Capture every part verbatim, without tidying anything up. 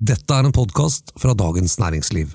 Dette er en podcast fra Dagens Næringsliv.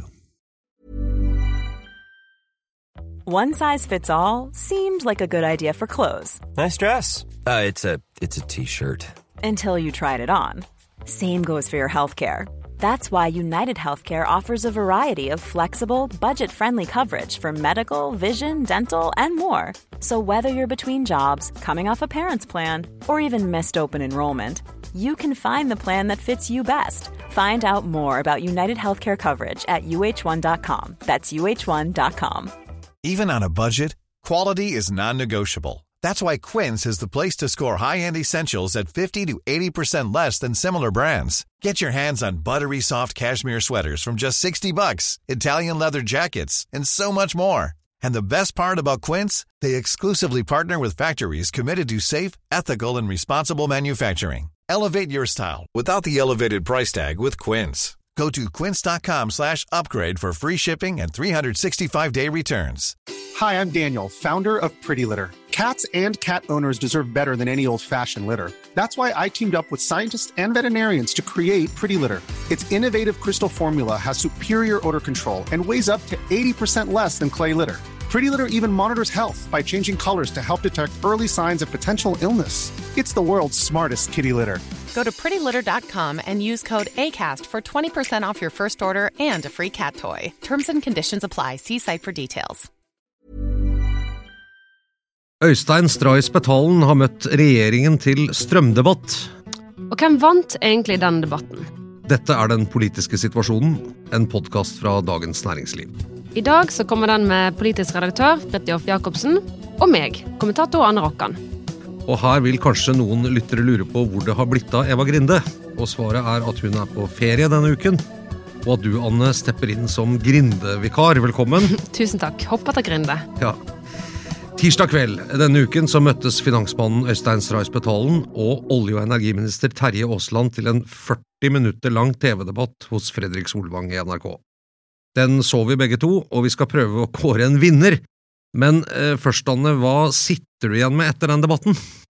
One size fits all seemed like a good idea for clothes. Nice dress. Uh, it's a it's a t-shirt. Until you tried it on. Same goes for your healthcare. That's why United Healthcare offers a variety of flexible, budget-friendly coverage for medical, vision, dental, and more. So whether you're between jobs, coming off a parent's plan, or even missed open enrollment, you can find the plan that fits you best. Find out more about United Healthcare coverage at U H one dot com. That's U H one dot com. Even on a budget, quality is non-negotiable. That's why Quince is the place to score high-end essentials at fifty to eighty percent less than similar brands. Get your hands on buttery soft cashmere sweaters from just sixty bucks, Italian leather jackets, and so much more. And the best part about Quince, they exclusively partner with factories committed to safe, ethical, and responsible manufacturing. Elevate your style without the elevated price tag with Quince. Go to quince.com slash upgrade for free shipping and three sixty-five day returns. Hi, I'm Daniel, founder of Pretty Litter. Cats and cat owners deserve better than any old-fashioned litter. That's why I teamed up with scientists and veterinarians to create Pretty Litter. Its innovative crystal formula has superior odor control and weighs up to eighty percent less than clay litter. Pretty Litter even monitors health by changing colors to help detect early signs of potential illness. It's the world's smartest kitty litter. Go to pretty litter dot com and use code ACAST for twenty percent off your first order and a free cat toy. Terms and conditions apply. See site for details. Øystein Stray Spetalen har møtt regjeringen til strømdebatt. Og hvem vant egentlig den debatten? Dette er Den politiske situasjonen, en podcast fra Dagens Næringsliv. I dag så kommer den med politisk redaktør Fridtjof Jacobsen og meg, kommentator Anne Rokkan. Og her vil kanskje noen lyttere lure på hvor det har blitt av Eva Grinde. Og svaret er at hun er på ferie denne uken, og at du, Anne, stepper inn som Grinde-vikar. Velkommen. Tusen takk. Hoppa til Grinde. Ja. Tirsdag kveld denne uken så møttes finansmannen Øystein Stray Spetalen og olje- og energiminister Terje Aasland til en førti minutter lang T V-debatt hos Fredrik Solvang i N R K. Den så vi begge to, og vi skal prøve å kåre en vinner. Men eh, først, Anne, hva sitter du igjen med etter den debatten?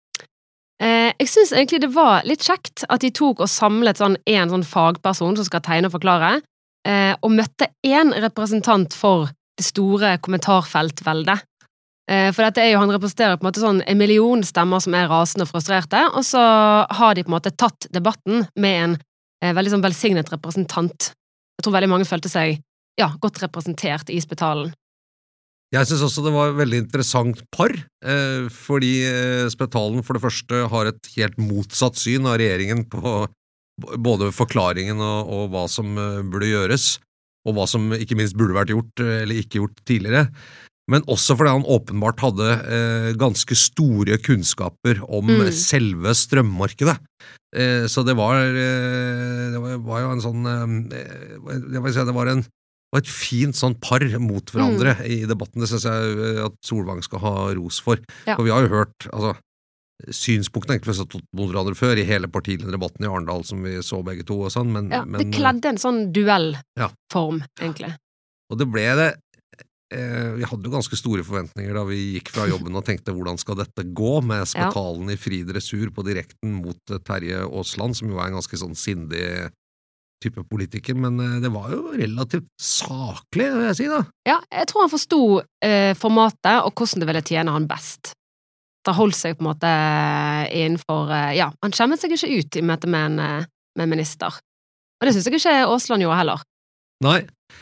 Eh, jeg synes egentlig det var litt kjekt at de tok og samlet sånn en sånn fagperson som skal tegne og forklare, eh, og møtte en representant for det store kommentarfeltveldet. Eh, for dette er jo, han representerer på en måte sånn en million stemmer som er rasende og frustrerte, og så har de på en måte tatt debatten med en eh, veldig sånn velsignet representant. Jeg tror veldig mange følte seg ja, godt representert i Spetalen. Jeg synes også det var et veldig interessant par, eh, fordi eh, Spetalen for det første har et helt motsatt syn av regjeringen på både forklaringen og, og hva som eh, burde gjøres, og hva som ikke minst burde vært gjort eh, eller ikke gjort tidligere. Men også fordi han åpenbart hadde eh, ganske store kunnskaper om mm. selve strømmarkedet. Eh, så det var, eh, det var, var jo en sånn, eh, det, var, det var en var et fint sånn par mot hverandre mm. i debatten. Det synes jeg at Solvang skal ha ros for. Ja. For vi har jo hørt, altså, synspunktene egentlig satt mot hverandre før i hele partilederdebatten i Arendal som vi så begge to og sånn, men... Ja, men, det kledde en sånn duellform, ja. egentlig. Og det ble det, eh, vi hadde jo ganske store forventninger da vi gikk fra jobben og tenkte hvordan skal dette gå med Spetalen ja. I fri dressur på direkten mot Terje Aasland, som jo er en ganske sånn sindig type politiker, men det var jo relativt saklig, vil jeg si da. Ja, jeg tror han forstod eh, formatet og hvordan det ville tjene han best. Det holdt seg på en måte innenfor, eh, ja, han skjemmet seg ikke ut i møte med en, med en minister. Og det synes jeg ikke Aasland gjorde heller. Nei.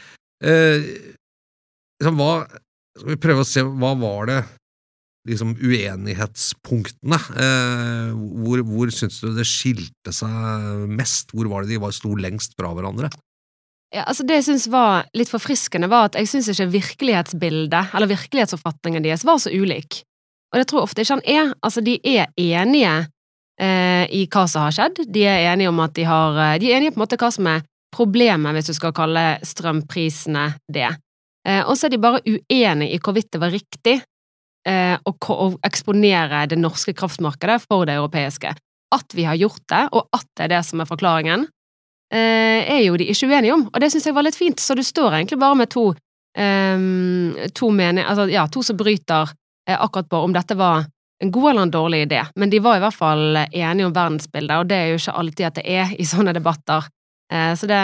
Eh, liksom, hva, skal vi prøve å se, hva var det liksom uenighetspunktene. Eh, hvor, hvor synes du det skilte seg mest? Hvor var det de var sto lengst fra hverandre? Ja, altså det jeg synes var litt forfriskende var at jeg synes ikke virkelighetsbildet, eller virkelighetsoppfatningen deres var så ulik. Og det tror jeg ofte ikke han er. Altså de er enige eh, i hva som har skjedd. De er enige om at de har, de er enige på en måte hva som er problemet hvis du skal kalle strømprisene det. Eh, og så er de bare uenige i hvorvidt det var riktig eh, å, å eksponere det norske kraftmarkedet for det europeiske. At vi har gjort det, og at det er det som er forklaringen, eh, er jo de ikke uenige om. Og det synes jeg var litt fint, så du står egentlig bare med to, eh, to meninger, altså ja, to som bryter eh, akkurat på om dette var en god eller en dårlig idé. Men de var i hvert fall enige om verdensbildet, og det er jo ikke alltid at det er i sånne debatter. Eh, så det,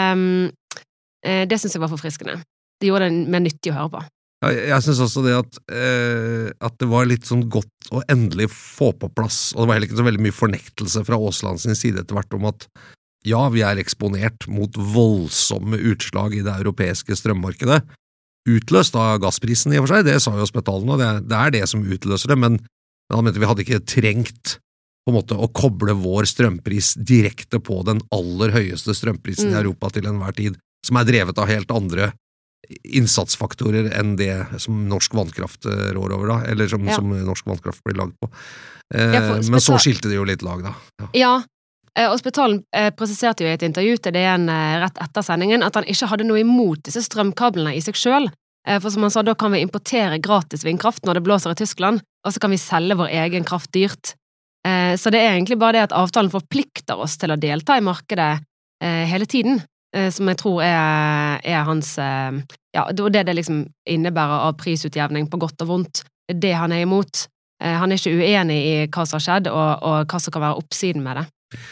eh, det synes jeg var forfriskende. Det gjorde det mer nyttig å høre på. Ja, jeg synes også det at, eh, at det var litt sånn godt å endelig få på plass, og det var heller ikke så veldig mye fornektelse fra Aasland sin side etter hvert om at ja, vi er eksponert mot voldsomme utslag i det europeiske strømmarkedet, utløst av gassprisen i og for seg, det sa jo Spetalen, og det, det er det som utløser det, men han mente vi hadde ikke trengt på en måte å koble vår strømpris direkte på den aller høyeste strømprisen mm. i Europa til enhver tid, som er drevet av helt andre innsatsfaktorer enn det som norsk vannkraft rår over da, eller som, ja. som norsk vannkraft blir lagd på. Eh, ja, men så skilte det jo litt lag da. Ja, ja. Og Spetalen eh, presiserte jo i et intervju til D N eh, rett etter sendingen at han ikke hadde noe imot disse strømkablene i seg selv, eh, for som han sa, da kan vi importere gratis vindkraft når det blåser i Tyskland, og så kan vi selge vår egen kraft dyrt. Eh, så det er egentlig bare det at avtalen forplikter oss til å delta i markedet eh, hele tiden, eh, som jeg tror er, er hans, eh, ja, det det liksom innebærer av prisutjevning på godt og vondt, det han er imot. Eh, han er ikke uenig i hva som har skjedd, og, og hva som kan være oppsiden med det.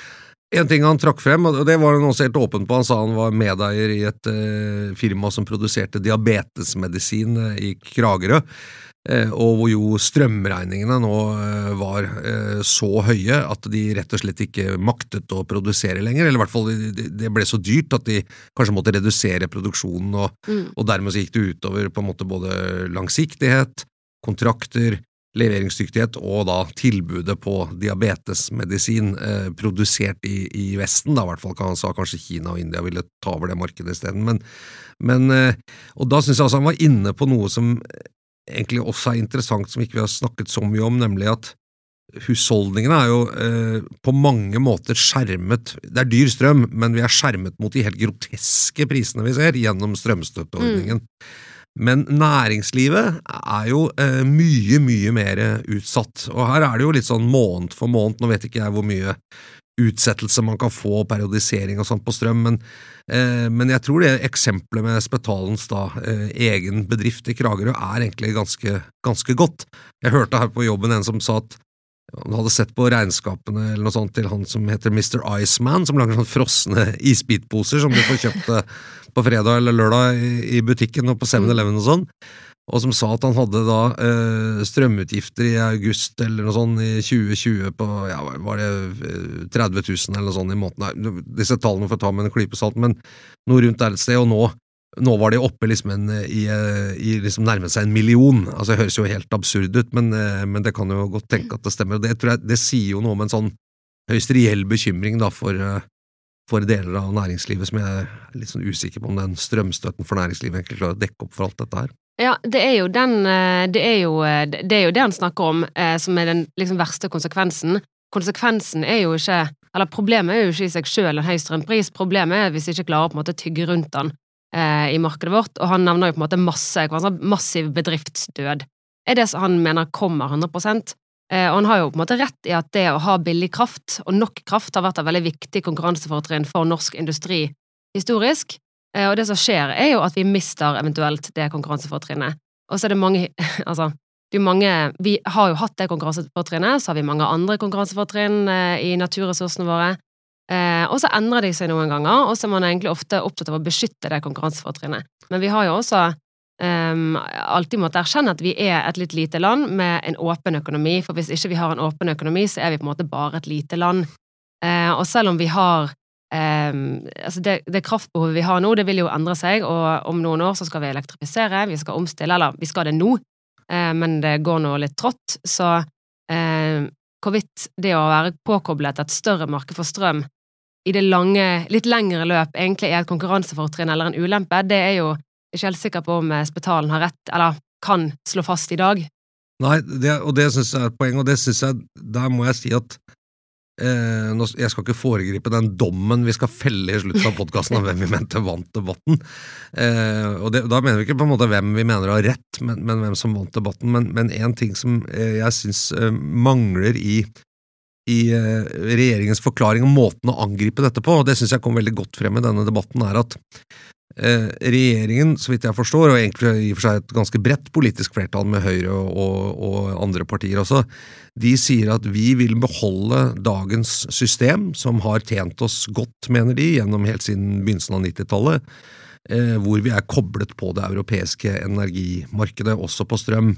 En ting han trakk frem, og det var han også helt åpen på, han sa han var medeier i et eh, firma som produserte diabetesmedisin eh, i Kragerø, eh, og hvor jo strømregningene nå eh, var eh, så høye at de rett og slett ikke maktet å produsere lenger, eller i hvert fall det, det ble så dyrt at de kanskje måtte redusere produksjonen, og, mm. og dermed så gikk det utover på en måte både langsiktighet, kontrakter, leveringsdyktighet og da tilbudet på diabetesmedisin eh, produsert i, i Vesten, da i hvert fall kan han sa kanskje Kina og India ville ta over det markedet i stedet, men, men eh, og da synes jeg altså han var inne på noe som egentlig også er interessant, som ikke vi har snakket så mye om, nemlig at husholdningene er jo eh, på mange måter skjermet, det er dyr strøm, men vi er skjermet mot de helt groteske prisene vi ser gjennom strømstøtteordningen. Mm. Men næringslivet er jo eh, mye, mye mer utsatt, og her er det jo litt sånn måned for måned, nå vet ikke jeg hvor mye utsettelse man kan få, periodisering og sånt på strøm, men, eh, men jeg tror det eksempelet med Spetalens da, eh, egen bedrift i Kragerø er egentlig ganske, ganske godt. Jeg hørte her på jobben en som sa at han hadde sett på regnskapene eller noe sånt til han som heter mister Iceman, som lager sånn frosne isbitposer som du får kjøpt på fredag eller lørdag i, i butikken og på seven eleven og sånn, og som sa at han hadde da eh, strømutgifter i august eller noe sånt i tjue tjue på, ja, var det tretti tusen eller noe sånt i måneden. Nei, disse tallene får ta med en klype salt, men noe rundt der et sted, og nå Nå var det oppe liksom en, i, i liksom nærmet seg en million, altså det høres jo helt absurd ut, men, men det kan jo godt tenke at det stemmer, og det, tror jeg, det sier jo noe om en sånn høyst reell bekymring da for, for deler av næringslivet som jeg er litt sånn usikker på om den strømstøtten for næringslivet egentlig klarer å dekke opp for alt dette her. Ja, det er jo den, det er jo det, er jo det han snakker om, som er den liksom verste konsekvensen. Konsekvensen er jo ikke, eller problemet er jo ikke i seg selv en høy strømpris, problemet er hvis vi ikke klarer på en måte å tygge rundt den i markedet vårt, og han nevner jo på en måte masse, massiv bedriftsdød. Er det som han mener kommer hundre prosent? Og han har jo på en måte rett i at det å ha billig kraft, og nok kraft, har vært et veldig viktig konkurransefortrinn for norsk industri historisk, og det som skjer er jo at vi mister eventuelt det konkurransefortrinnet. Og så er det mange, altså, det er mange, vi har jo hatt det konkurransefortrinnet, så har vi mange andre konkurransefortrinn i naturressursene våre, Eh, og så endrer de seg noen ganger, og så er man egentlig ofte opptatt av å beskytte det konkurransefortrinnet. Men vi har jo også um, alltid måttet erkjenne at vi er et litt lite land med en åpen økonomi, for hvis ikke vi har en åpen økonomi, så er vi på en måte bare et lite land. Eh, og selv om vi har um, altså det, det kraftbehovet vi har nå, det vil jo endre seg, og om noen år så skal vi elektrifisere, vi skal omstille, eller vi skal det nå, eh, men det går nå litt trått, så eh, hvorvidt det å være påkoblet et større marked for strøm i det lange, litt lengre løp egentlig er et konkurransefortrinn eller en ulempe, det er jo ikke helt sikker på om Spetalen har rett, eller kan slå fast i dag. Nei, det, og det synes jeg er et poeng, og det synes jeg, der må jeg si at eh, nå, jeg skal ikke foregripe den dommen vi skal felle i slutten av podcasten av hvem vi mente vant debatten, eh, og det, da mener vi ikke på en måte hvem vi mener har rett, men, men hvem som vant debatten, men, men en ting som eh, jeg synes eh, mangler i i regjeringens forklaring om måten å angripe dette på, og det synes jeg kom veldig godt frem i denne debatten, er at Eh, regjeringen, så vidt jeg forstår, og egentlig i og for seg et ganske bredt politisk flertall med Høyre og, og andre partier også, de sier at vi vil beholde dagens system, som har tjent oss godt, mener de, gjennom helt siden begynnelsen av nittitallet, eh, hvor vi er koblet på det europeiske energimarkedet, også på strøm.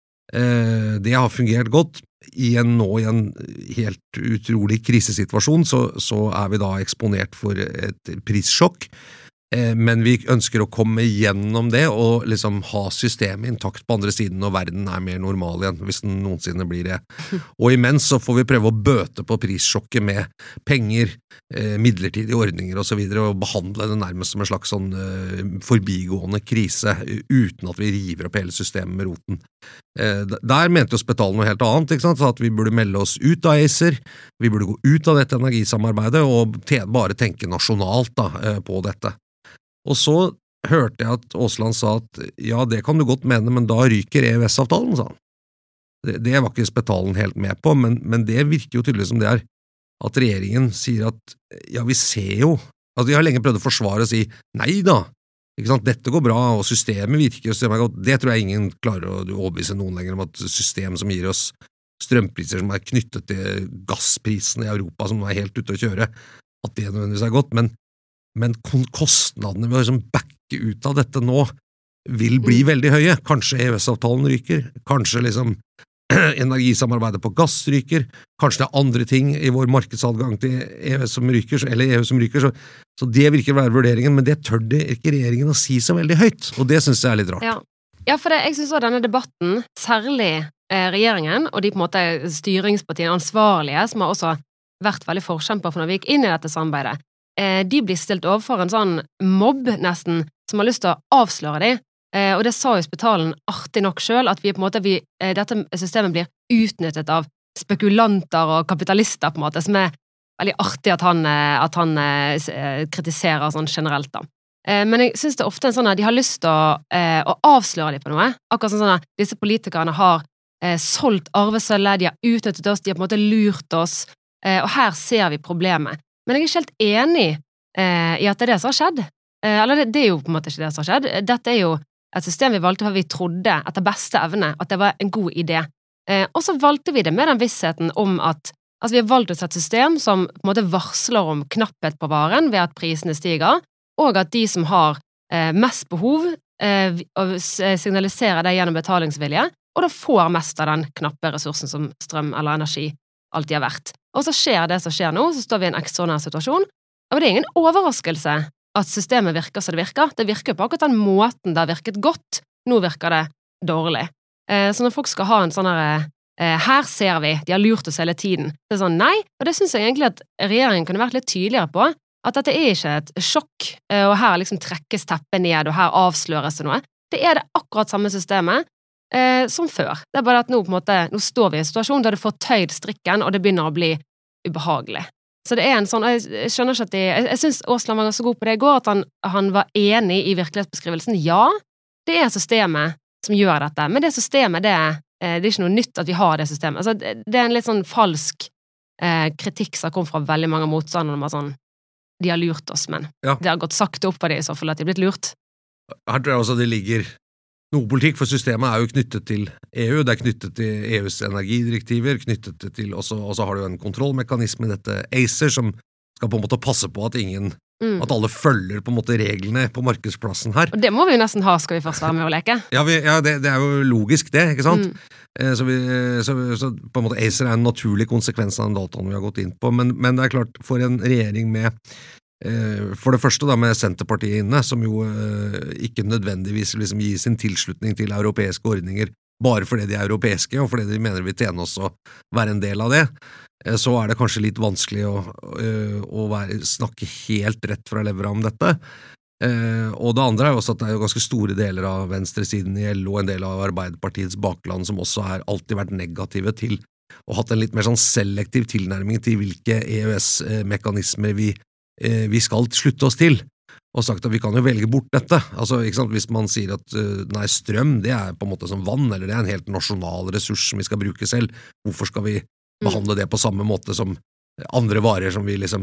Eh, det har fungert godt. I en, nå i en helt utrolig krisesituasjon, så, så er vi da eksponert for et prissjokk, eh, men vi ønsker å komme gjennom det og liksom ha systemet intakt på andre siden når verden er mer normal igjen, hvis den noensinne blir det. Og imens så får vi prøve å bøte på prissjokket med penger, eh, midlertidige ordninger og så videre, og behandle det nærmest som en slags sånn eh, forbigående krise, uten at vi river opp hele systemet med roten. Eh, der mente jo Spetalen noe helt annet, ikke sant? Så at vi burde melde oss ut av ACER, vi burde gå ut av dette energisamarbeidet og te bare tenke nasjonalt da, eh, på dette. Og så hørte jeg at Aasland sa at ja, det kan du godt mene, men da ryker E U S-avtalen, sa han. Det, det var ikke Spetalen helt med på, men, men det virker jo tydelig som det er at regjeringen sier at ja, vi ser jo, altså de har lenge prøvd å forsvare og si nei da, ikke sant, dette går bra, og systemet virker, systemet er godt. Det tror jeg ingen klarer å overbevise noen lenger om at system som gir oss strømpriser som er knyttet til gassprisen i Europa, som er helt ute å kjøre, at det nødvendigvis er godt, men, men kostnadene ved å liksom backe ut av dette nå vil bli veldig høye. Kanskje E U S-avtalen ryker, kanskje liksom energisamarbeidet på gass ryker, kanskje det er andre ting i vår markedsadgang til E U som ryker, eller E U som ryker, så, så det virker å være vurderingen, men det tør det ikke regjeringen å si så veldig høyt, og det synes jeg er litt rart. Ja, ja for det, jeg synes også denne debatten, særlig eh, regjeringen, og de på en måte styringspartiene, ansvarlige, som har også vært veldig forkjemper for når vi gikk inn i dette samarbeidet, eh, de blir stilt overfor en sånn mobb nesten, som har lyst til å avsløre dem. Eh, og det sa jo Spetalen artig nok selv, at vi på en måte, vi, eh, dette systemet blir utnyttet av spekulanter og kapitalister på en måte, som er veldig artig at han, at han eh, kritiserer sånn generelt da. Eh, men jeg synes det er ofte en sånn at de har lyst til å, eh, å avsløre dem på noe, akkurat sånn at disse politikerne har eh, solgt arvesølvet, de har utnyttet oss, de har på en måte lurt oss, eh, og her ser vi problemet. Men jeg er ikke helt enig eh, i at det er det som har skjedd. Eh, eller det, det er jo på en måte ikke det som har skjedd. Dette er jo et system vi valgte for vi trodde etter beste evne at det var en god idé. Eh, og så valgte vi det med den vissheten om at altså vi har valgt oss et system som på en måte varsler om knapphet på varen ved at prisene stiger, og at de som har eh, mest behov eh, signaliserer det gjennom betalingsvilje, og da får mest av den knappe ressursen som strøm eller energi alltid har vært. Og så skjer det som skjer nå, så står vi i en ekstraordinær situasjon, og det er ingen overraskelse at systemet virker som det virker. Det virker på akkurat den måten det har virket godt. Nå virker det dårlig. Eh, så når folk skal ha en sånn her, eh, her ser vi, de har lurt oss hele tiden. Det er sånn, nei, og det synes jeg egentlig at regjeringen kunne vært litt tydeligere på, at dette er ikke et sjokk, eh, og her liksom trekkes teppet ned, og her avsløres det noe. Det er det akkurat samme systemet eh, som før. Det er bare at nå på en måte, nå står vi i en situasjon der du får tøyd strikken, og det begynner å bli ubehagelig. Så det er en sånn, jeg skjønner ikke at de, jeg, jeg synes Aasland var så god på det i går, at han, han var enig i virkelighetsbeskrivelsen. Ja, det er systemet som gjør dette, men det systemet, det, det er ikke noe nytt at vi har det systemet. Altså, det, det er en litt sånn falsk eh, kritikk som kom fra veldig mange motstandere, om at sånn, de har lurt oss, men ja. Det har gått sagt opp for det i så fall at de har blitt lurt. Her tror jeg også det ligger noe politikk, for systemet er jo knyttet til E U, det er knyttet til E U's energidirektiver, knyttet til, og så har du en kontrollmekanisme i dette ACER, som skal på en måte passe på at ingen, mm. at alle følger på en måte reglene på markedsplassen her. Og det må vi jo nesten ha, skal vi først være med å leke. Ja, vi, ja det, det er jo logisk det, ikke sant? Mm. Så, vi, så, så på en måte ACER er en naturlig konsekvens av den dataen vi har gått inn på, men, men det er klart, for en regjering med for det første da med Senterpartiet inne, som jo ikke nødvendigvis liksom gir sin tilslutning til europeiske ordninger bare fordi de er europeiske, og fordi de mener vi tjener oss å være en del av det, så er det kanskje litt vanskelig å, å være, snakke helt rett fra levra om dette. Og det andre er jo også at det er jo ganske store deler av venstresiden i L O, en del av Arbeiderpartiets bakland, som også har alltid vært negative til, og hatt en litt mer sånn selektiv tilnærming til hvilke E U S-mekanismer vi vi skal slutte oss til, og sagt at vi kan jo velge bort dette. Altså, ikke sant, hvis man sier at nei, strøm, det er på en måte som vann, eller det er en helt nasjonal ressurs som vi skal bruke selv, hvorfor skal vi behandle det på samme måte som andre varer som vi liksom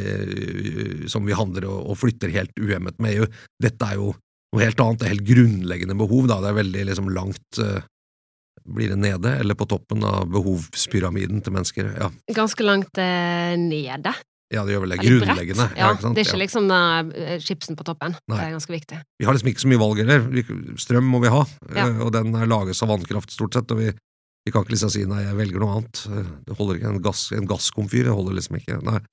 eh, som vi handler og, og flytter helt uhemmet med E U. Dette er jo noe helt annet, det er helt grunnleggende behov, da. Det er veldig liksom langt eh, blir det nede, eller på toppen av behovspyramiden til mennesker, ja. Ganske langt eh, nede. Ja, det gjør vel det grunnleggende. Ja, ja, ikke sant? Det er ikke liksom uh, chipsen på toppen. Nei. Det er ganske viktig. Vi har liksom ikke så mye valg heller. Vi, strøm må vi ha, Ja. eh, og den er lages av vannkraft stort sett, og vi, vi kan ikke liksom si, nei, jeg velger noe annet. Eh, Det holder ikke, en, gass, en gasskomfyr, det holder liksom ikke, nei.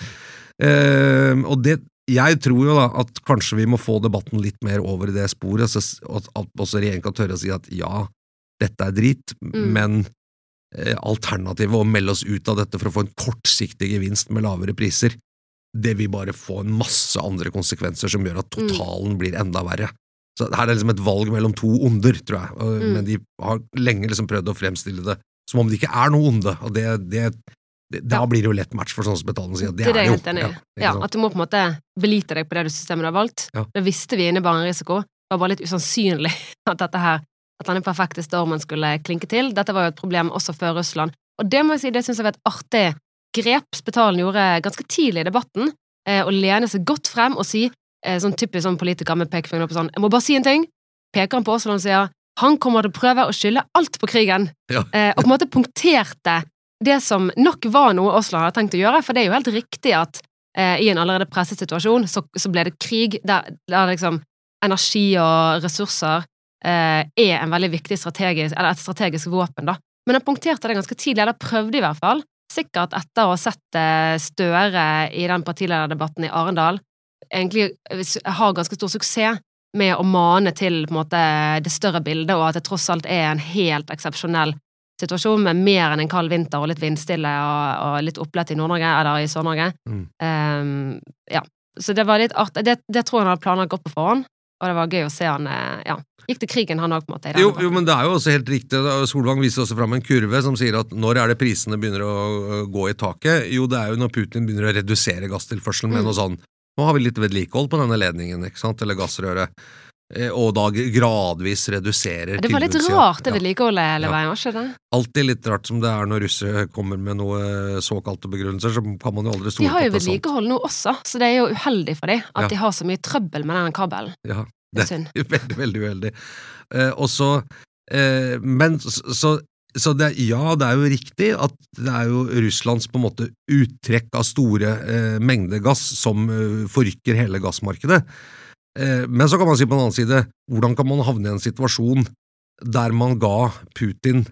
Eh, og det, jeg tror jo da, at kanskje vi må få debatten litt mer over i det sporet, så, at, at også regjeringen kan tørre å si at ja, dette er drit, Mm. men eh, alternativet å melde oss ut av dette for å få en kortsiktig gevinst med lavere priser, det vil bare få en masse andre konsekvenser som gjør at totalen blir enda verre. Så her er det liksom et valg mellom to onder, tror jeg, og, Mm. men de har lenge liksom prøvd å fremstille det som om det ikke er noe onde, og det, det, det da Ja. blir det jo lett match for sånn som betalen sier, at det, Det er det er jeg det helt enig jo. i. ikke Ja, sant? at du må på en måte belite deg på det du systemet du har valgt. Ja. Det visste vi innebar en risiko. Det var bare litt usannsynlig at dette her, at denne perfekte stormen skulle klinke til. Dette var jo et problem også før Russland. Og det må jeg si, det synes jeg var et artig grep Spetalen gjorde ganske tidlig i debatten, eh, å lene seg godt frem og si, eh, sånn typisk sånn politiker med pekefingeren opp og sånn, jeg må bare si en ting, peker han på oss og han sier, han kommer til å prøve å skylde alt på krigen, Ja. eh, og på en måte punkterte det som nok var noe Oslo hadde tenkt å gjøre, for det er jo helt riktig at eh, i en allerede presset situasjon, så, så ble det krig, der, der liksom energi og ressurser eh, er en veldig viktig strategisk, eller et strategisk våpen da. Men han punkterte det ganske tidlig, eller prøvde i hvert fall, sikkert etter å ha sett eh, Støre i den partilederdebatten i Arendal, egentlig har ganske stor suksess med å mane til på en måte det større bildet, og at det tross alt er en helt eksepsjonell situasjon med mer enn en kald vinter og litt vindstille og, og litt opplett i Nord-Norge, eller i Sør-Norge. Mm. Um, ja, så det var litt artig. Det, det tror jeg han hadde planlagt godt på forhånd, og det var gøy å se han, eh, ja, gikk til krigen han også på en måte. I den Jo, debatten. jo, men det er jo også helt riktig. da. Solvang viser også fram en kurve som sier at når er det prisene begynner å ø, gå i taket? Jo, det er jo når Putin begynner å redusere gasstilførselen med Mm. noe sånn. Nå har vi litt vedlikehold på denne ledningen, ikke sant? Eller gassrøret. Eh, Og da gradvis reduserer Det var litt tilbudssiden. rart det Ja. vedlikeholdet hele Ja. veien, var ikke det? Alltid litt rart som det er når russere kommer med noe såkalte begrunnelser, så kan man jo aldri De stole på har jo at det er sant. vedlikehold nå også, så det er jo uheldig for dem at Ja. de har så mye trøbbel med den kabelen. Ja, Det er det synd. er veldig, veldig uheldig. Eh, og så, eh, men så, så, så det, ja, det er jo riktig at det er jo Russlands på en måte uttrekk av store eh, mengder gass som eh, forrykker hele gassmarkedet. Eh, men så kan man si på den annen side, hvordan kan man havne i en situasjon der man ga Putin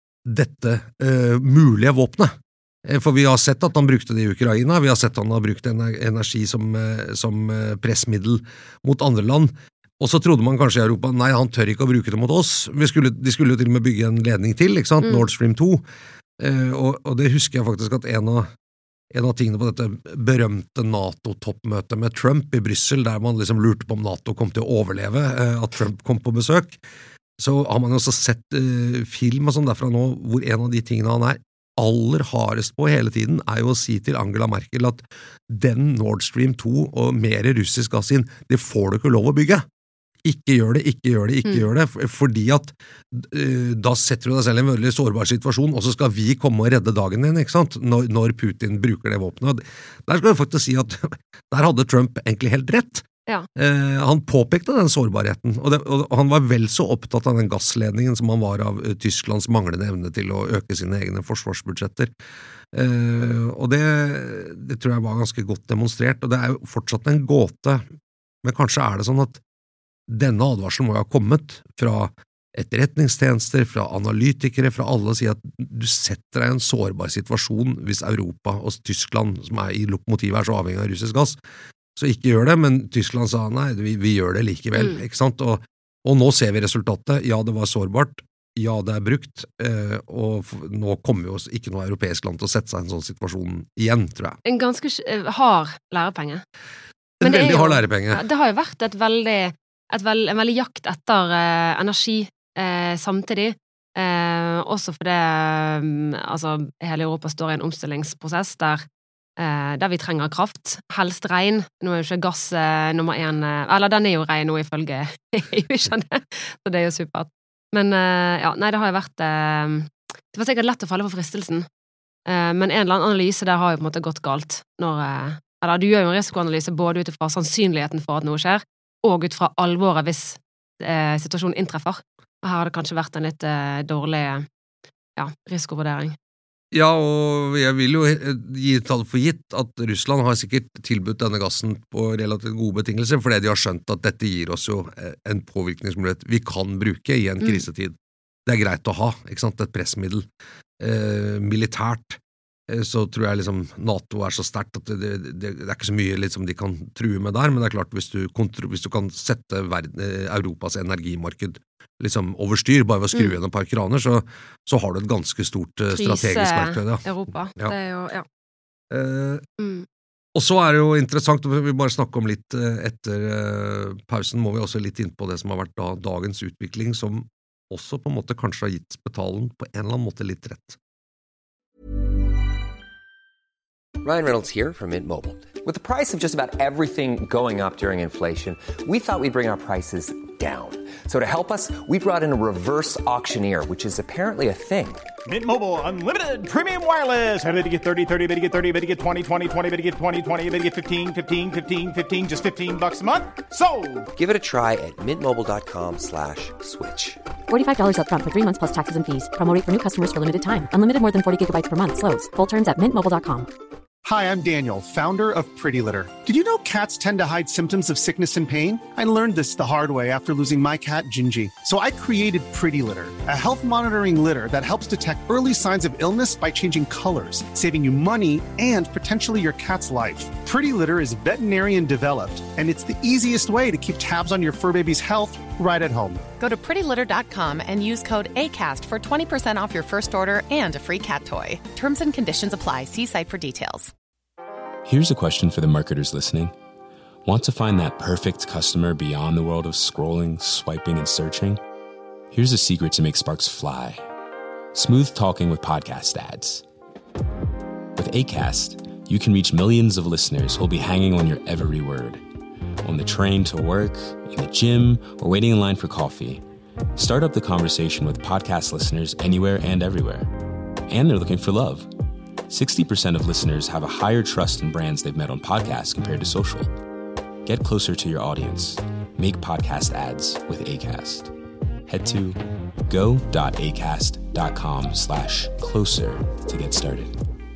dette eh, mulige våpenet? Eh, For vi har sett at han brukte det i Ukraina, vi har sett at han har brukt ener- energi som, eh, som eh, pressmiddel mot andre land, og så trodde man kanskje i Europa, nei, han tør ikke å bruke det mot oss. Vi skulle, de skulle jo til og med bygge en ledning til, ikke sant? Mm. Nord Stream to, eh, og, og det husker jeg faktisk at en av en av tingene på dette berømte NATO-toppmøtet med Trump i Brussel, der man liksom lurte på om NATO kom til å overleve, eh, at Trump kom på besøk, så har man jo også sett eh, film og sånn derfra nå, hvor en av de tingene han er aller hardest på hele tiden, er jo å si til Angela Merkel at den Nord Stream to og mer russisk gass inn, det får du ikke lov å bygge. Ikke gjør det, ikke gjør det, ikke Mm. gjør det, for- fordi at eh, da setter du deg selv i en veldig sårbar situasjon, og så skal vi komme og redde dagen din, ikke sant, når, når Putin bruker det våpenet. Der skal jeg faktisk si at der hadde Trump egentlig helt rett. Ja. Eh, han påpekte den sårbarheten, og, det, og han var vel så opptatt av den gassledningen som han var av eh, Tysklands manglende evne til å øke sine egne forsvarsbudsjetter. Eh, og det, det tror jeg var ganske godt demonstrert, og det er jo fortsatt en gåte, men kanskje er det sånn at denne advarselen må jo ha kommet fra etterretningstjenester, fra analytikere, fra alle, å si at du setter deg i en sårbar situasjon hvis Europa og Tyskland, som er i lokomotivet, er så avhengig av russisk gass, så ikke gjør det, men Tyskland sa nei, vi, vi gjør det likevel, Mm. ikke sant? Og, og nå ser vi resultatet, ja, det var sårbart, ja, det er brukt, eh, og f- nå kommer jo ikke noe europeisk land til å sette seg i en sånn situasjon igjen, tror jeg. En ganske eh, hard lærepenge. En Men det er veldig jo- hard lærepenge. Ja, det har jo vært et veldig, et veld, en veldig jakt etter eh, energi eh, samtidig, eh, også fordi mm, altså, hele Europa står i en omstillingsprosess der, eh, der vi trenger kraft, helst regn. Nå er jo ikke gass eh, nummer én, eh, eller den er jo regn nå ifølge E U, skjønner jeg, så det er jo supert. Men eh, ja, nei, det har jo vært eh, det var sikkert lett å falle for fristelsen Eh, men en eller annen analyse der har jo på en måte gått galt. Når, eh, eller du gjør jo en risikoanalyse både ut fra sannsynligheten for at noe skjer, og ut fra alvoret hvis eh, situasjonen inntreffer. Og her har det kanskje vært en litt eh, dårlig ja, risikovurdering. Ja, og jeg vil jo gi tall for gitt at Russland har sikkert tilbudt denne gassen på relativt gode betingelser, fordi de har skjønt at dette gir oss jo en påvirkningsmulighet vi kan bruke i en krisetid. Det er greit å ha, ikke sant? Et pressmiddel. Eh, militært, eh, så tror jeg liksom NATO er så sterkt at det, det, det, det er ikke så mye liksom, de kan true med der, men det er klart hvis du, hvis du kan sette verden, Europas energimarked liksom overstyr, bare ved å skru igjen et par kraner, så, så har du et ganske stort uh, strategisk verktøy. Ja. Europa, ja. Det er jo, ja. Uh, mm. Og så er det jo interessant, vi vil bare snakke om litt uh, etter uh, pausen, må vi også litt inn på det som har vært da, dagens utvikling, som også på en måte kanskje har gitt Spetalen på en eller annen måte litt rett. Ryan Reynolds here from Mint Mobile. With the price of just about everything going up during inflation, we thought we'd bring our prices down. So to help us, we brought in a reverse auctioneer, which is apparently a thing. Mint Mobile Unlimited Premium Wireless. How to get thirty, thirty, how to get thirty, how to get twenty, twenty, twenty, how to get twenty, twenty, how to get fifteen, fifteen, fifteen, fifteen, just fifteen bucks a month? Sold! Give it a try at mintmobile.com slash switch. forty-five dollars up front for three months plus taxes and fees. Promo rate for new customers for limited time. Unlimited more than forty gigabytes per month. Slows full terms at mint mobile dot com. Hi, I'm Daniel, founder of Pretty Litter. Did you know cats tend to hide symptoms of sickness and pain? I learned this the hard way after losing my cat, Gingy. So I created Pretty Litter, a health monitoring litter that helps detect early signs of illness by changing colors, saving you money and potentially your cat's life. Pretty Litter is veterinarian developed, and it's the easiest way to keep tabs on your fur baby's health right at home. Go to pretty litter dot com and use code ACAST for twenty percent off your first order and a free cat toy. Terms and conditions apply. See site for details. Here's a question for the marketers listening. Want to find that perfect customer beyond the world of scrolling, swiping, and searching? Here's a secret to make sparks fly. Smooth talking with podcast ads. With Acast, you can reach millions of listeners who'll be hanging on your every word. On the train to work, in the gym, or waiting in line for coffee. Start up the conversation with podcast listeners anywhere and everywhere. And they're looking for love. sixty percent of listeners have a higher trust in brands they've met on podcasts compared to social. Get closer to your audience. Make podcast ads with Acast. Head to go.acast.com slash closer to get started.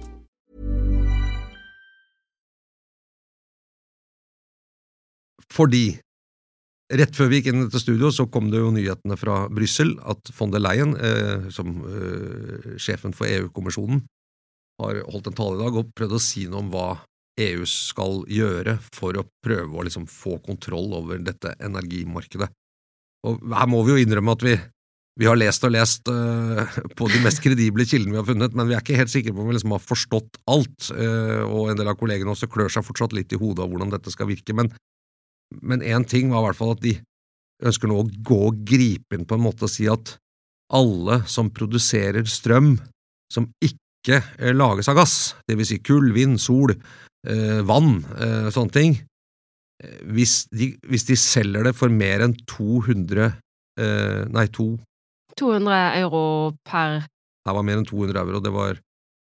Fordi rett før vi gikk inn til studio så kom det jo nyhetene fra Brussel at von der Leyen, eh, som eh, sjefen for E U-kommisjonen, har holdt en tale i dag og prøvd å si noe om hva E U skal gjøre for å prøve å liksom få kontroll over dette energimarkedet. Og her må vi jo innrømme at vi, vi har lest og lest uh, på de mest kredible kildene vi har funnet, men vi er ikke helt sikre på om vi liksom har forstått alt, uh, og en del av kollegene også klør seg fortsatt litt i hodet av hvordan dette skal virke, men, men en ting var i hvert fall at de ønsker nå å gå og gripe inn på en måte og si at alle som produserer strøm som ikke uh, lages av gass, det vil si kull, vind, sol, uh, vann, uh, sånne ting, Hvis de, hvis de selger det for mer enn to hundre, eh, nei, to to hundre euro per det var mer enn to hundre euro, det var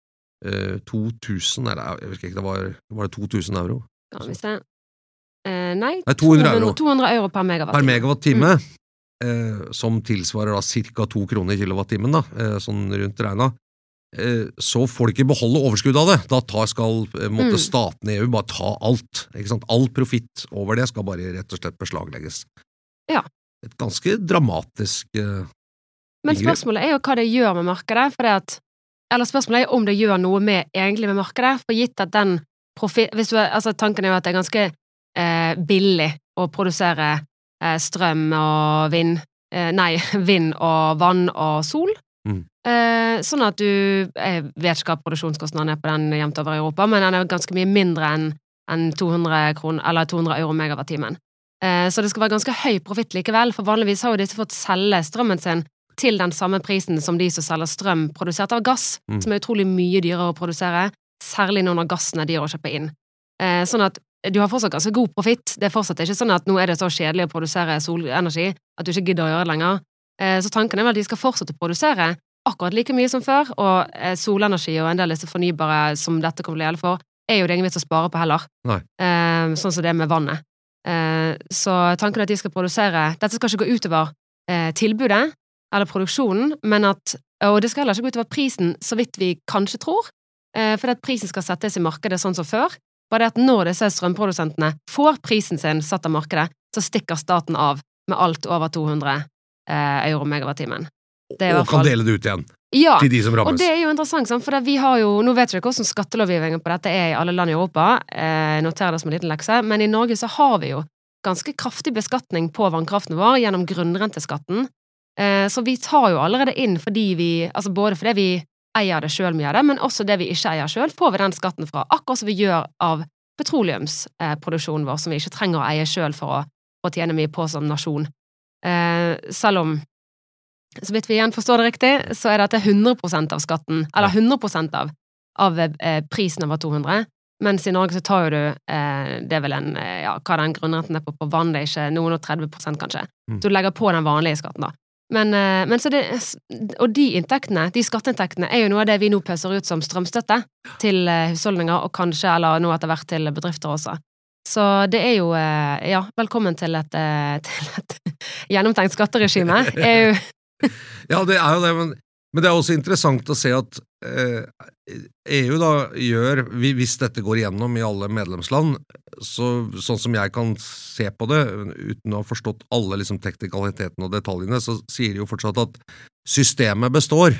eh, to tusen, eller jeg husker ikke, det var, var det to tusen euro? Ja, hvis det eh, nei, nei to hundre euro. to hundre euro per megawatt. Per megawatt-time, mm. eh, som tilsvarer da cirka to kroner i kilowatt-timen, da, eh, sånn rundt regna. Så får de ikke beholde overskudd av det. Da tar, skal måtte mm. staten i E U bare ta alt. Ikke sant? All profitt over det skal bare rett og slett beslaglegges. Ja. Et ganske dramatisk uh, Men spørsmålet er jo hva det gjør med markedet, for det at, eller spørsmålet er om det gjør noe med, egentlig med markedet, for gitt at den profitt, hvis du, altså tanken er jo at det er ganske eh, billig å produsere eh, strøm og vind, eh, nei, vind og vann og sol. Mm. Eh, sånn at du jeg vet ikke hva produksjonskostnaden er på den jevnt over Europa, men den er ganske mye mindre enn en to hundre kroner, eller to hundre euro megawatt-timen. Eh, så det skal være ganske høy profitt likevel, for vanligvis har jo disse fått selge strømmen sin til den samme prisen som de som selger strøm produsert av gass, mm. som er utrolig mye dyrere å produsere, særlig nå når gassen er dyr å kjøpe inn. Eh, sånn at du har fortsatt ganske god profitt. Det er fortsatt ikke sånn at nå er det så kjedelig å produsere solenergi at du ikke gidder å gjøre det lenger. Eh, så tanken er vel at de skal fortsette å produsere, akkurat like mye som før, og eh, solenergi og en del av disse fornybare som dette kommer til å gjelde for, er jo det ingen vits å spare på heller. Eh, sånn som det med vannet. Eh, så tanken er at de skal produsere, dette skal ikke gå utover eh, tilbudet, eller produksjonen, men at, og det skal heller ikke gå utover prisen, så vidt vi kanskje tror, eh, for at prisen skal settes i markedet sånn som før, bare det at når disse strømprodusentene får prisen sin satt av markedet, så stikker staten av med alt over to hundre eh, euro megawattimen. Og kan dele det ut igjen ja, til de som rammes. Og det er jo interessant, sant? For vi har jo, nå vet vi hvordan skattelovgivningen på dette er i alle land i Europa, eh, noterer det som en liten lekse, men i Norge så har vi jo ganske kraftig beskatning på vannkraften vår gjennom grunnrenteskatten, eh, så vi tar jo allerede inn fordi vi, altså både fordi vi eier det selv mye av det, men også det vi ikke eier selv, får vi den skatten fra, akkurat som vi gjør av petroleumsproduksjonen vår, som vi ikke trenger å eie selv for å, for å tjene mye på som nasjon. Eh, selv om så vidt vi igjen forstår det riktig, så er det hundre prosent av skatten, eller hundre prosent av, av eh, prisen over to hundre, mens i Norge så tar jo du, eh, det er vel en, eh, ja, hva den grunnrenten er på, på vann, det er ikke noen og tretti prosent kanskje. Mm. Du legger på den vanlige skatten da. Men, eh, men så det, og de inntektene, de skatteinntektene er jo noe av det vi nå pøser ut som strømstøtte til eh, husholdninger, og kanskje, eller noe etter hvert til bedrifter også. Så det er jo, eh, ja, velkommen til et, eh, til et gjennomtenkt skatteregime, er jo ja, det er jo det, men, men det er også interessant å se at eh, E U da gjør, hvis dette går igjennom i alle medlemsland, så, sånn som jeg kan se på det, uten å ha forstått alle liksom, teknikalitetene og detaljene, så sier de jo fortsatt at systemet består,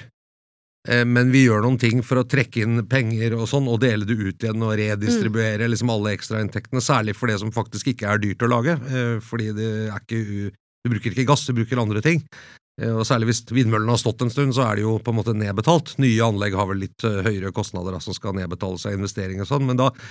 eh, men vi gjør noen ting for å trekke inn penger og sånn, og dele det ut igjen og redistribuere mm. liksom, alle ekstra inntektene, særlig for det som faktisk ikke er dyrt å lage, eh, fordi det er ikke, du bruker ikke gass, du bruker andre ting. Og særlig hvis vindmøllene har stått en stund, så er det jo på en måte nedbetalt. Nye anlegg har vel litt høyere kostnader da, som skal nedbetales av investering og sånn, men da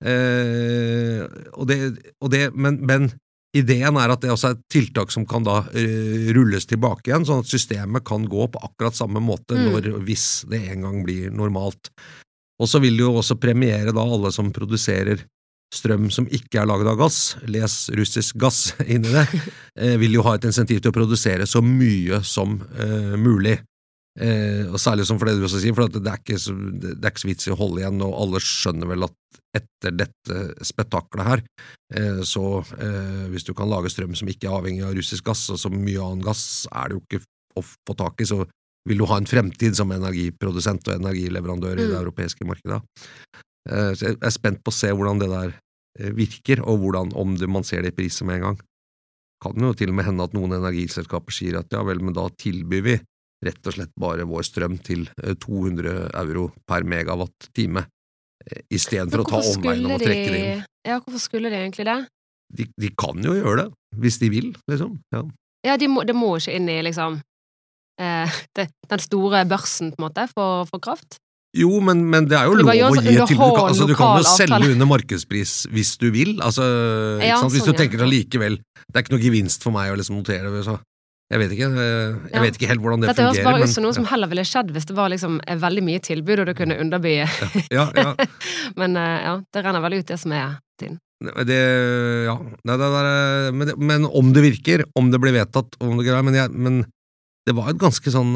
eh, og det, og det men, men ideen er at det også er et tiltak som kan da eh, rulles tilbake igjen, sånn at systemet kan gå på akkurat samme måte mm. når, hvis det en gang blir normalt. Og så vil det jo også premiere da alle som produserer strøm som ikke er laget av gass, les russisk gass inn i det, eh, vil jo ha et insentiv til å produsere så mye som eh, mulig. Eh, og særlig som for det du også sier, for at det er ikke så, det er ikke så vits i å holde igjen, og alle skjønner vel at etter dette spetaklet her, eh, så eh, hvis du kan lage strøm som ikke er avhengig av russisk gass, og så mye annen gass er det jo ikke å få tak i, så vil du ha en fremtid som energiprodusent og energileverandør mm. i det europeiske markedet. Så jeg er spent på å se hvordan det der virker, og hvordan, om det, man ser det i priser med en gang. Kan det jo til og med hende at noen energiselskaper sier at ja vel, men da tilbyr vi rett og slett bare vår strøm til to hundre euro per megawatt-time, i stedet for å ta omveien om å trekke det inn. Ja, hvorfor skulle de egentlig det? De, de kan jo gjøre det, hvis de vil, liksom. Ja, ja de må, det må ikke inn i, liksom, eh, det, den store børsen, på en måte, for, for kraft. Jo, men, men det er jo lov å gi et tilbud. Altså, du kan jo selge under markedspris hvis du vil. Altså, ja, ikke sant? Hvis sånn, du tenker ja. deg likevel, det er ikke noe gevinst for meg å liksom notere det. Så. Jeg vet ikke, jeg ja. vet ikke helt hvordan det Dette fungerer. Dette høres bare men, ut som noe ja. som heller ville skjedd hvis det var liksom veldig mye tilbud, og du kunne underby. ja, ja. men ja, det renner vel ut det som er tiden. Det, ja, det, det, det, men, det, men om det virker, om det blir vedtatt, om det greier, men, jeg, men det var et ganske sånn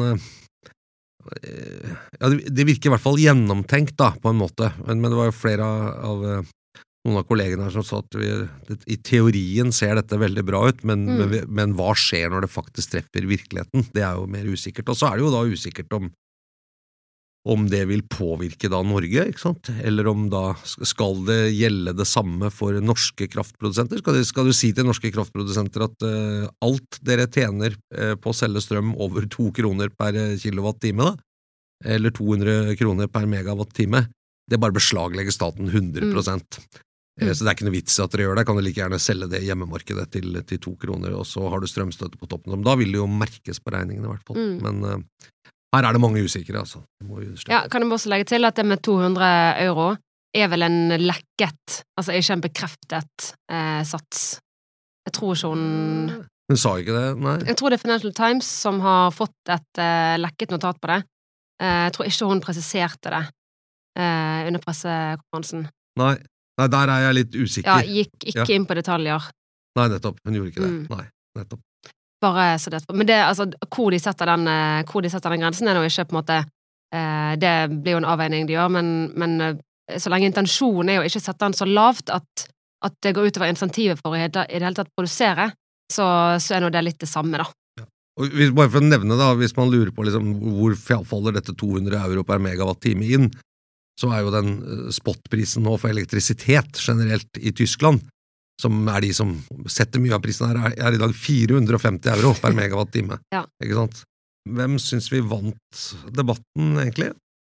ja, det virker i hvert fall gjennomtenkt da, på en måte, men, men det var jo flere av, av noen av kollegene her som sa at vi, det, i teorien ser dette veldig bra ut, men, mm. men, men hva skjer når det faktisk treffer virkeligheten? Det er jo mer usikkert, og så er det jo da usikkert om om det vil påvirke da Norge, ikke sant? Eller om da skal det gjelde det samme for norske kraftprodusenter? Skal, det, skal du si til norske kraftprodusenter at uh, alt dere tjener uh, på å selge strøm over to kroner per kilowatt-time da? Eller to hundre kroner per megawatt-time, det bare beslaglegger staten hundre prosent. Mm. Uh, så det er ikke noe vits at dere gjør det, kan du like gjerne selge det i hjemmemarkedet til, til to kroner, og så har du strømstøtte på toppen. Da vil det jo merkes på regningen i hvert fall. Mm. Men uh, her er det mange usikre, altså. Ja, kan jeg også legge til at det med to hundre euro er vel en lekket, altså ikke en bekreftet eh, sats. Jeg tror ikke hun... Hun sa ikke det, nei. Jeg tror det er Financial Times som har fått et eh, lekket notat på det. Eh, jeg tror ikke hun presiserte det eh, under pressekonferansen. Nei. nei, der er jeg litt usikker. Ja, gikk ikke ja. inn på detaljer. Nei, nettopp. Hun gjorde ikke det. Mm. Nei, nettopp. bare så det, men det, altså, hvor de setter den, hvor de setter den grensen er nå ikke på en måte, eh, det blir jo en avveining de gjør, men, men så lenge intensjonen er jo ikke sette den så lavt at, at det går utover insentivet for å i det hele tatt produsere, så, så er nå det litt det samme da. Og hvis, bare for å nevne da, hvis man lurer på liksom, hvor faller dette to hundre euro per megawatt-time inn, så er jo den spotprisen nå for elektrisitet generelt i Tyskland, som er de som setter mye av prisen her, er i dag fire hundre og femti euro per megawatt-time. Ja. Ikke sant? Hvem synes vi vant debatten egentlig?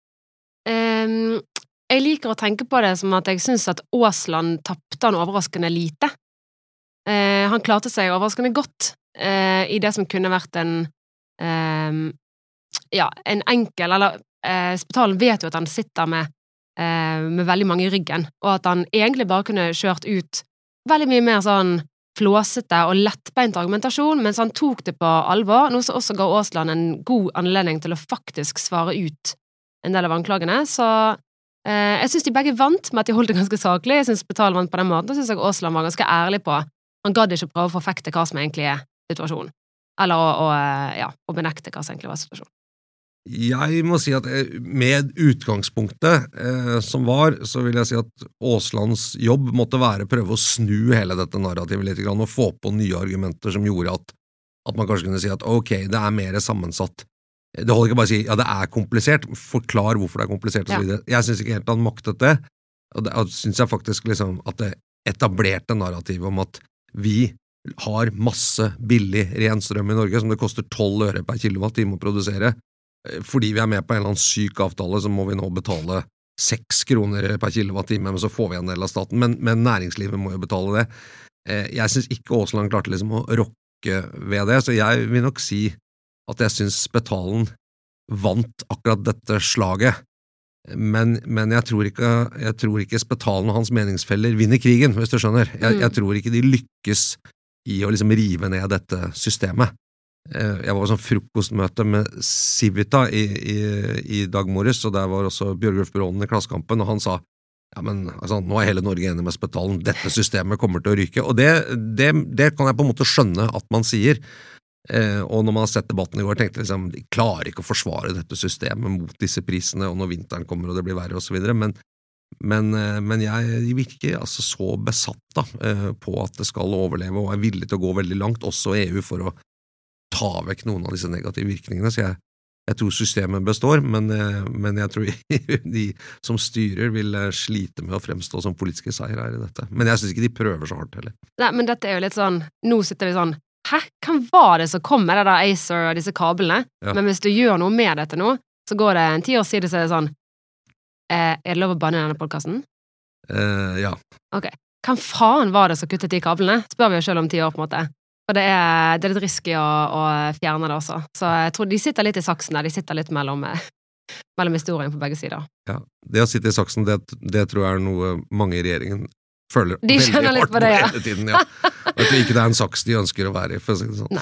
Um, jeg liker å tenke på det som at jeg synes at Aasland tappte han overraskende lite. Uh, han klarte seg overraskende godt uh, i det som kunne vært en um, ja, en enkel, eller uh, Spetalen vet jo at han sitter med, uh, med veldig mange i ryggen, og at han egentlig bare kunne kjørt ut veldig mye mer sånn flåsete og lettbeint argumentasjon, mens han tok det på alvor, noe som også ga Aasland en god anledning til å faktisk svare ut en del av anklagene, så uh, jeg synes de begge vant med at de holdt det ganske saklig. Jeg synes Spetalen vant på den måten, og synes jeg Aasland var ganske ærlig på han gadd ikke prøve å forfekte hva som egentlig er situasjonen. Eller å, å, ja, å benekte hva som egentlig var situasjonen. Jeg må si at med utgangspunktet eh, som var, så vil jeg si at Aaslands jobb måtte være prøve å snu hele dette narrativet litt grann, og få på nye argumenter som gjorde at, at man kanskje kunne si at ok, det er mer sammensatt. Det holder ikke bare å si, ja, det er komplisert, forklar hvorfor det er komplisert og så videre. Jeg synes ikke helt han maktet det, og det og synes jeg faktisk liksom at det etablerte narrativet om at vi har masse billig ren strøm i Norge som det koster tolv øre per kilowatt-time å produsere. Fordi vi er med på en eller annen syk avtale, så må vi nå betale seks kroner per kilowatt-time, men så får vi en del av staten. Men, men næringslivet må jo betale det. Jeg synes ikke Aasland klarte liksom å rokke ved det, så jeg vil nok si at jeg synes Spetalen vant akkurat dette slaget. Men, men jeg tror ikke, jeg tror ikke Spetalen og hans meningsfeller vinner krigen, hvis du skjønner. Jeg, jeg tror ikke de lykkes i å liksom rive ned dette systemet. Jeg var på sånn frokostmøte med Civita i, i, i dag morges, og der var også Bjørgulf Brånen i Klassekampen, og han sa, ja, men altså, nå er hele Norge enig med Spetalen, dette systemet kommer til å ryke, og det, det, det kan jeg på en måte skjønne at man sier. Eh, og når man har sett debatten i går, tenkte jeg liksom, de klarer ikke å forsvare dette systemet mot disse prisene, og når vinteren kommer og det blir verre og så videre, men, men, eh, men jeg virker altså så besatt da, eh, på at det skal overleve, og er villig til å gå veldig langt, også E U, for å ta vekk noen av disse negative virkningene, så jeg, jeg tror systemet består, men, eh, men jeg tror de som styrer vil slite med å fremstå som politiske seier her i dette, men jeg synes ikke de prøver så hardt heller. Nei, men dette er jo litt sånn, nå sitter vi sånn, hæ, hvem var det som kom med det der Acer og disse kablene? Ja. Men hvis du gjør noe med dette nå, så går det en ti år siden, så er det sånn, eh, er det lov å banne i denne podcasten? Eh, ja. Ok, hvem faen var det som kuttet de kablene? Spør vi jo selv om ti år på en måte. For det er, det er litt risky å, å fjerne det også. Så jeg tror de sitter litt i saksen der, de sitter litt mellom, mellom historien på begge sider. Ja, det å sitte i saksen, det, det tror jeg er noe mange i regjeringen føler de veldig hardt på det, ja. hele tiden, ja. Jeg tror ikke det er en saks de ønsker å være i, for å si det sånn.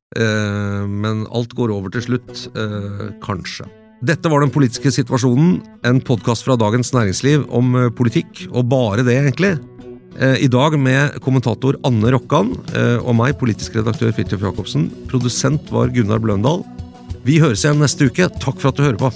Uh, men alt går over til slutt, uh, kanskje. Dette var Den politiske situasjonen, en podcast fra Dagens Næringsliv om uh, politikk, og bare det egentlig. Uh, I dag med kommentator Anne Rokkan, uh, og meg, politisk redaktør Fridtjof Jacobsen. Produsent var Gunnar Bløndal. Vi høres igjen neste uke. Takk for at du hører på.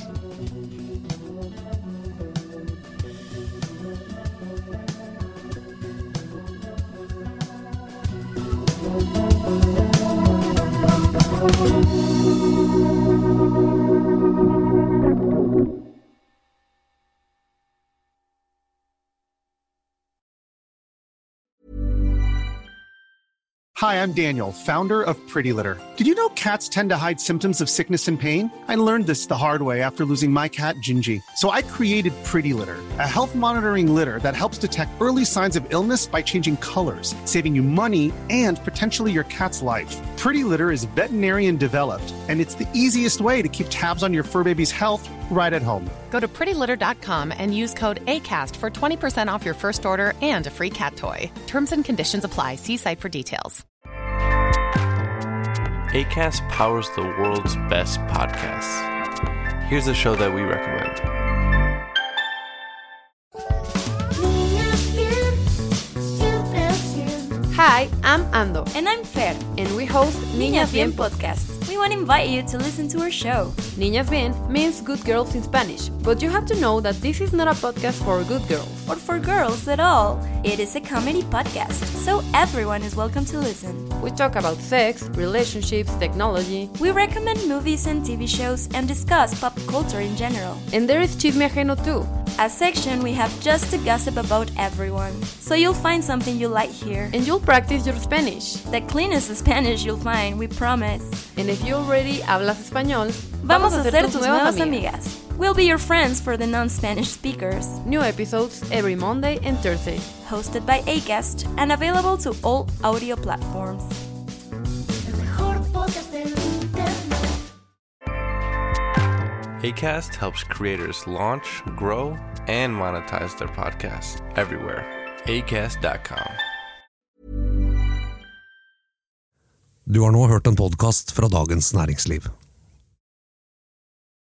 Hi, I'm Daniel, founder of Pretty Litter. Did you know cats tend to hide symptoms of sickness and pain? I learned this the hard way after losing my cat, Gingy. So I created Pretty Litter, a health monitoring litter that helps detect early signs of illness by changing colors, saving you money and potentially your cat's life. Pretty Litter is veterinarian developed, and it's the easiest way to keep tabs on your fur baby's health right at home. Go to pretty litter dot com and use code ACAST for twenty percent off your first order and a free cat toy. Terms and conditions apply. See site for details. Acast powers the world's best podcasts. Here's a show that we recommend. Hi, Hi, I'm Ando. And I'm Fer. And we host Niñas Bien Podcast. We want to invite you to listen to our show. Niñas Bien means good girls in Spanish, but you have to know that this is not a podcast for good girls. Or for girls at all. It is a comedy podcast, so everyone is welcome to listen. We talk about sex, relationships, technology. We recommend movies and T V shows and discuss pop culture in general. And there is Chisme Ajeno too. A section we have just to gossip about everyone. So you'll find something you like here. And you'll practice your Spanish. The cleanest Spanish you'll find, we promise. And if you already hablas español, vamos a ser tus nuevas amigas. We'll be your friends for the non-Spanish speakers. New episodes every Monday and Thursday. Hosted by Acast and available to all audio platforms. Acast helps creators launch, grow, and monetize their podcasts everywhere. acast dot com. Du har nå hørt en podcast fra Dagens Næringsliv.